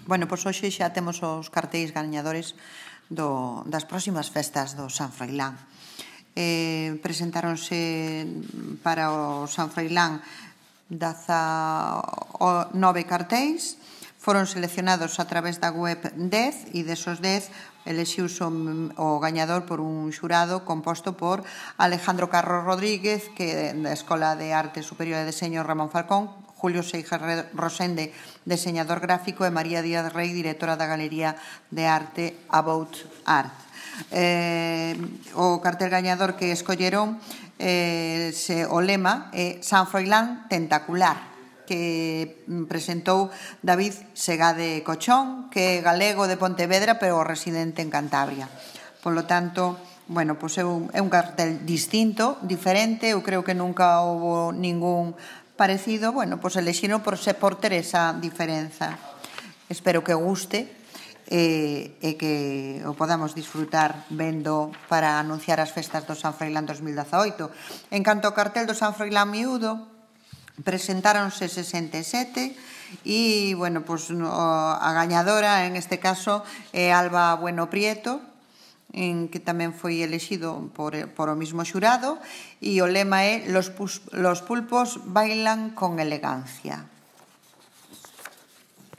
Bueno, pois hoxe xa temos os cartéis gañadores das próximas festas do San Froilán. Presentáronse para o San Froilán 9 cartéis, foron seleccionados a través da web 10 e desos 10 elexiuse o gañador por un xurado composto por Alejandro Carro Rodríguez, que da Escola de Arte Superior de Deseño Ramón Falcón, Julio Seijer Rosende, diseñador gráfico, e María Díaz Rey, directora da Galería de Arte About Art. O cartel gañador que escolleron, o lema é San Froilán Tentacular, que presentou David Segade Cochón, que é galego de Pontevedra, pero residente en Cantabria. Por lo tanto, bueno, pois é un cartel distinto, diferente. Eu creo que nunca houve ningún parecido. Bueno, pois elixiron por ter esa diferenza. Espero que guste e que o podamos disfrutar vendo para anunciar as festas do San Froilán 2018. En canto ao cartel do San Froilán miúdo, presentáronse 67 e, bueno, pois a gañadora en este caso é Alba Bueno Prieto, que tamén foi elexido por o mismo xurado, e o lema é Los pulpos bailan con elegancia.